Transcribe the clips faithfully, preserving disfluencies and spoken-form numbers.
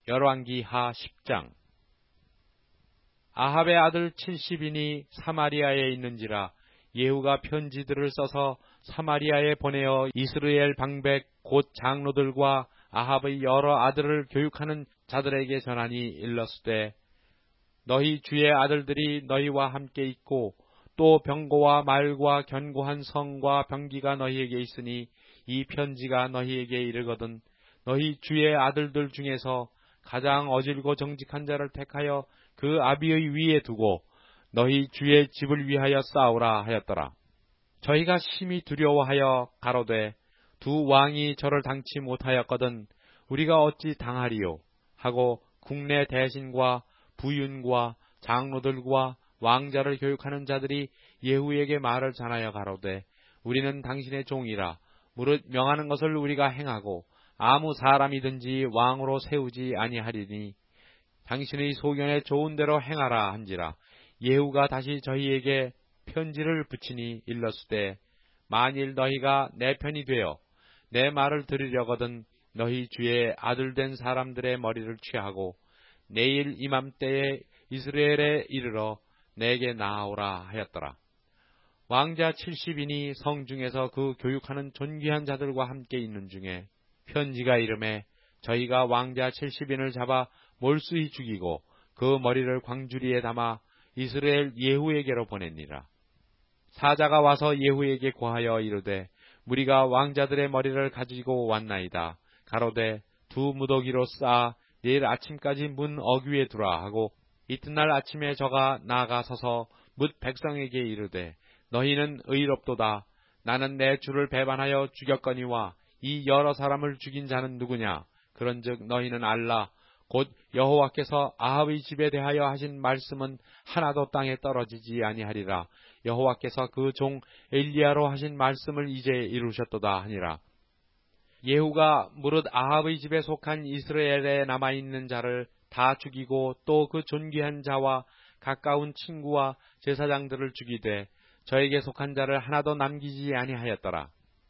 열왕기하 십 장. 아합의 아들 칠십인이 사마리아에 있는지라 예후가 편지들을 써서 사마리아에 보내어 이스라엘 방백 곧 장로들과 아합의 여러 아들을 교육하는 자들에게 전하니 일렀으되, 너희 주의 아들들이 너희와 함께 있고 또 병고와 말과 견고한 성과 병기가 너희에게 있으니 이 편지가 너희에게 이르거든 너희 주의 아들들 중에서 가장 어질고 정직한 자를 택하여 그 아비의 위에 두고 너희 주의 집을 위하여 싸우라 하였더라. 저희가 심히 두려워하여 가로되, 두 왕이 저를 당치 못하였거든 우리가 어찌 당하리요 하고 국내 대신과 부윤과 장로들과 왕자를 교육하는 자들이 예후에게 말을 전하여 가로되, 우리는 당신의 종이라 무릇 명하는 것을 우리가 행하고 아무 사람이든지 왕으로 세우지 아니하리니 당신의 소견에 좋은 대로 행하라 한지라. 예후가 다시 저희에게 편지를 붙이니 일렀으되, 만일 너희가 내 편이 되어 내 말을 들으려거든 너희 주의 아들 된 사람들의 머리를 취하고 내일 이맘때에 이스라엘에 이르러 내게 나아오라 하였더라. 왕자 칠십인이 성중에서 그 교육하는 존귀한 자들과 함께 있는 중에 편지가 이르매 저희가 왕자 칠십인을 잡아 몰수히 죽이고 그 머리를 광주리에 담아 이스라엘 예후에게로 보냅니라. 사자가 와서 예후에게 고하여 이르되, 무리가 왕자들의 머리를 가지고 왔나이다. 가로되, 두 무더기로 쌓아 내일 아침까지 문 어귀에 두라 하고 이튿날 아침에 저가 나아가 서서 뭇 백성에게 이르되, 너희는 의롭도다. 나는 내 주를 배반하여 죽였거니와 이 여러 사람을 죽인 자는 누구냐? 그런즉 너희는 알라. 곧 여호와께서 아합의 집에 대하여 하신 말씀은 하나도 땅에 떨어지지 아니하리라. 여호와께서 그 종 엘리야로 하신 말씀을 이제 이루셨도다 하니라. 예후가 무릇 아합의 집에 속한 이스라엘에 남아있는 자를 다 죽이고 또 그 존귀한 자와 가까운 친구와 제사장들을 죽이되 저에게 속한 자를 하나도 남기지 아니하였더라.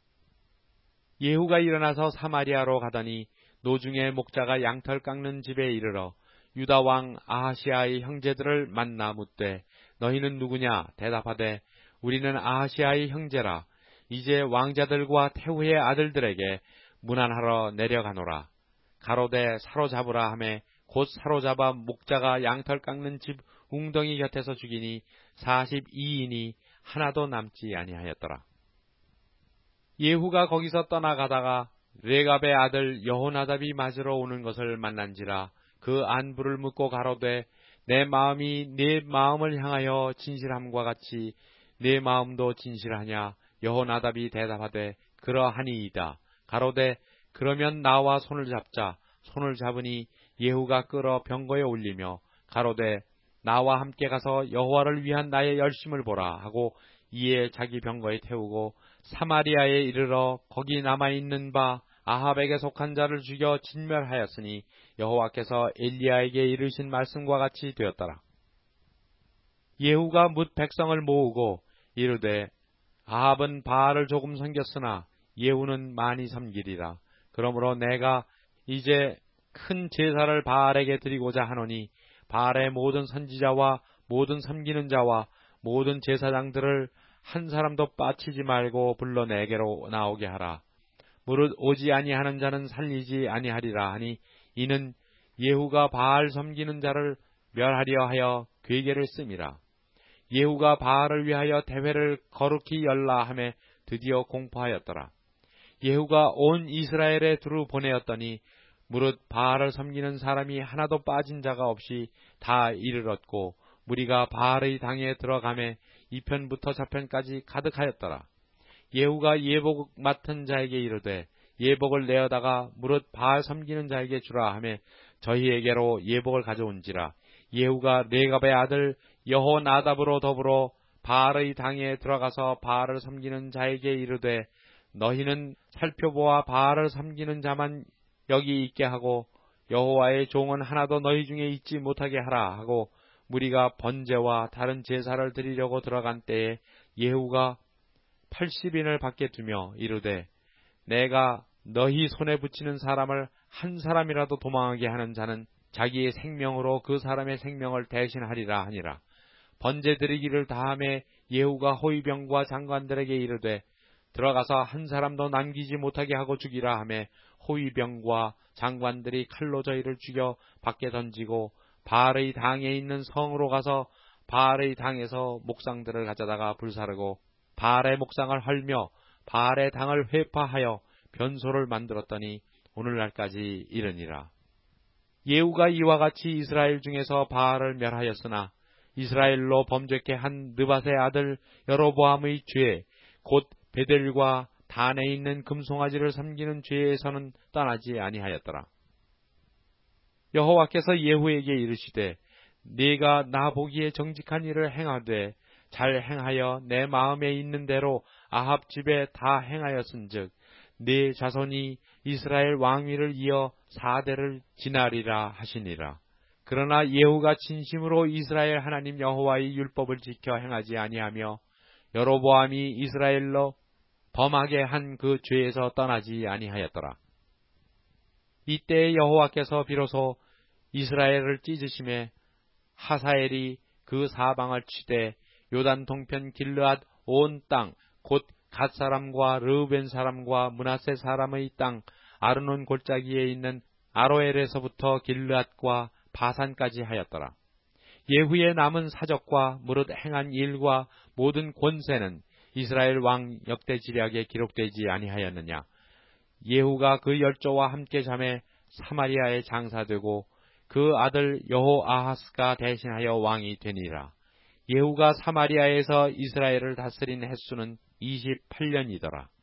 예후가 일어나서 사마리아로 가더니 노중의 목자가 양털 깎는 집에 이르러 유다 왕 아하시아의 형제들을 만나 묻되, 너희는 누구냐? 대답하되, 우리는 아하시아의 형제라. 이제 왕자들과 태후의 아들들에게 문안하러 내려가노라. 가로되 사로잡으라 하매 곧 사로잡아 목자가 양털 깎는 집 웅덩이 곁에서 죽이니 사십이인이 하나도 남지 아니하였더라. 예후가 거기서 떠나가다가 레갑의 아들 여호나답이 맞으러 오는 것을 만난지라. 그 안부를 묻고 가로되, 내 마음이 네 마음을 향하여 진실함과 같이 내 마음도 진실하냐? 여호나답이 대답하되, 그러하니이다. 가로되, 그러면 나와 손을 잡자. 손을 잡으니 예후가 끌어 병거에 올리며 가로되, 나와 함께 가서 여호와를 위한 나의 열심을 보라 하고 이에 자기 병거에 태우고 사마리아에 이르러 거기 남아있는 바 아합에게 속한 자를 죽여 진멸하였으니 여호와께서 엘리야에게 이르신 말씀과 같이 되었더라. 예후가 뭇 백성을 모으고 이르되, 아합은 바알을 조금 섬겼으나 예후는 많이 섬기리라. 그러므로 내가 이제 큰 제사를 바알에게 드리고자 하노니 바알의 모든 선지자와 모든 섬기는 자와 모든 제사장들을 한 사람도 빠치지 말고 불러 내게로 나오게 하라. 무릇 오지 아니하는 자는 살리지 아니하리라 하니, 이는 예후가 바알 섬기는 자를 멸하려 하여 괴계를 씀이라. 예후가 바알을 위하여 대회를 거룩히 열라 하매 드디어 공포하였더라. 예후가 온 이스라엘에 두루 보내었더니 무릇 바알을 섬기는 사람이 하나도 빠진 자가 없이 다 이르렀고 무리가 바알의 당에 들어가매 이편부터 저편까지 가득하였더라. 예후가 예복 맡은 자에게 이르되, 예복을 내어다가 무릇 바알 섬기는 자에게 주라 하매 저희에게로 예복을 가져온지라. 예후가 레갑의 아들 여호나답으로 더불어 바알의 당에 들어가서 바알을 섬기는 자에게 이르되, 너희는 살펴보아 바알을 섬기는 자만 여기 있게 하고 여호와의 종은 하나도 너희 중에 있지 못하게 하라 하고 무리가 번제와 다른 제사를 드리려고 들어간 때에 예후가 팔십인을 밖에 두며 이르되, 내가 너희 손에 붙이는 사람을 한 사람이라도 도망하게 하는 자는 자기의 생명으로 그 사람의 생명을 대신하리라 하니라. 번제 드리기를 다함에 예후가 호위병과 장관들에게 이르되 들어가서 한 사람도 남기지 못하게 하고 죽이라 하매 호위병과 장관들이 칼로 저희를 죽여 밖에 던지고 바알의 당에 있는 성으로 가서 바알의 당에서 목상들을 가져다가 불사르고 바알의 목상을 헐며 바알의 당을 회파하여 변소를 만들었더니 오늘날까지 이르니라. 예후가 이와 같이 이스라엘 중에서 바알을 멸하였으나 이스라엘로 범죄케 한 느밧의 아들 여로보암의 죄 곧 베델과 단에 있는 금송아지를 섬기는 죄에서는 떠나지 아니하였더라. 여호와께서 예후에게 이르시되 네가 나 보기에 정직한 일을 행하되 잘 행하여 내 마음에 있는 대로 아합 집에 다 행하였은즉 네 자손이 이스라엘 왕위를 이어 사대를 지나리라 하시니라. 그러나 예후가 진심으로 이스라엘 하나님 여호와의 율법을 지켜 행하지 아니하며 여로보암이 이스라엘로 범하게 한 그 죄에서 떠나지 아니하였더라. 이때 여호와께서 비로소 이스라엘을 찢으심에 하사엘이 그 사방을 치되 요단 동편 길르앗 온 땅 곧 갓 사람과 르우벤 사람과 므낫세 사람의 땅 아르논 골짜기에 있는 아로엘에서부터 길르앗과 바산까지 하였더라. 예후의 남은 사적과 무릇 행한 일과 모든 권세는 이스라엘 왕 역대 지략에 기록되지 아니하였느냐. 예후가 그 열조와 함께 잠에 사마리아에 장사되고 그 아들 여호아하스가 대신하여 왕이 되니라. 예후가 사마리아에서 이스라엘을 다스린 횟수는 이십팔 년이더라.